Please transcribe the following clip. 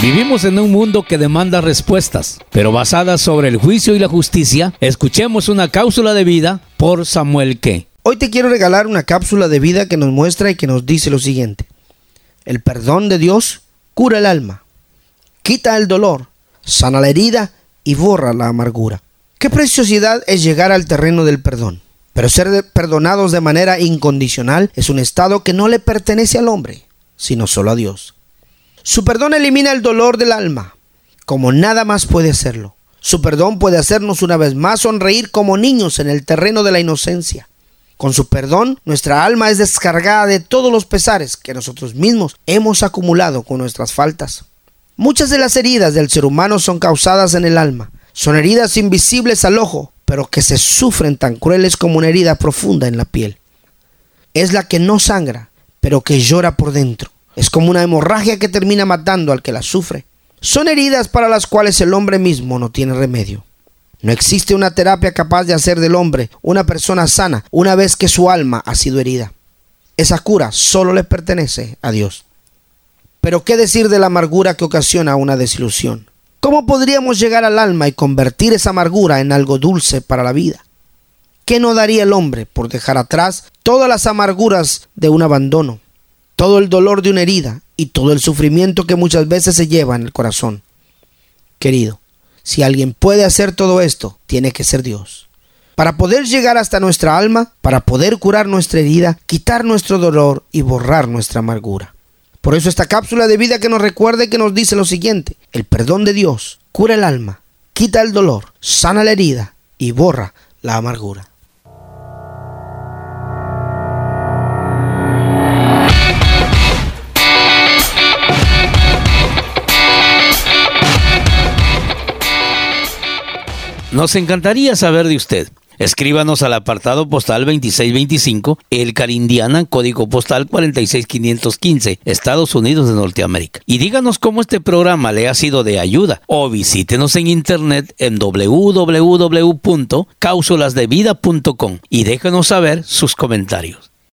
Vivimos en un mundo que demanda respuestas, pero basadas sobre el juicio y la justicia. Escuchemos una cápsula de vida por Samuel Ke. Hoy te quiero regalar una cápsula de vida que nos muestra y que nos dice lo siguiente: el perdón de Dios cura el alma, quita el dolor, sana la herida y borra la amargura. Qué preciosidad es llegar al terreno del perdón. Pero ser perdonados de manera incondicional es un estado que no le pertenece al hombre, sino solo a Dios. Su perdón elimina el dolor del alma, como nada más puede hacerlo. Su perdón puede hacernos una vez más sonreír como niños en el terreno de la inocencia. Con su perdón, nuestra alma es descargada de todos los pesares que nosotros mismos hemos acumulado con nuestras faltas. Muchas de las heridas del ser humano son causadas en el alma. Son heridas invisibles al ojo, pero que se sufren tan crueles como una herida profunda en la piel. Es la que no sangra, pero que llora por dentro. Es como una hemorragia que termina matando al que la sufre. Son heridas para las cuales el hombre mismo no tiene remedio. No existe una terapia capaz de hacer del hombre una persona sana una vez que su alma ha sido herida. Esa cura solo le pertenece a Dios. Pero ¿qué decir de la amargura que ocasiona una desilusión? ¿Cómo podríamos llegar al alma y convertir esa amargura en algo dulce para la vida? ¿Qué no daría el hombre por dejar atrás todas las amarguras de un abandono, todo el dolor de una herida y todo el sufrimiento que muchas veces se lleva en el corazón? Querido, si alguien puede hacer todo esto, tiene que ser Dios. Para poder llegar hasta nuestra alma, para poder curar nuestra herida, quitar nuestro dolor y borrar nuestra amargura. Por eso esta cápsula de vida que nos recuerda y que nos dice lo siguiente: el perdón de Dios cura el alma, quita el dolor, sana la herida y borra la amargura. Nos encantaría saber de usted. Escríbanos al apartado postal 2625, Elkhart, Indiana, código postal 46515, Estados Unidos de Norteamérica. Y díganos cómo este programa le ha sido de ayuda, o visítenos en internet en www.cápsulasdevida.com y déjenos saber sus comentarios.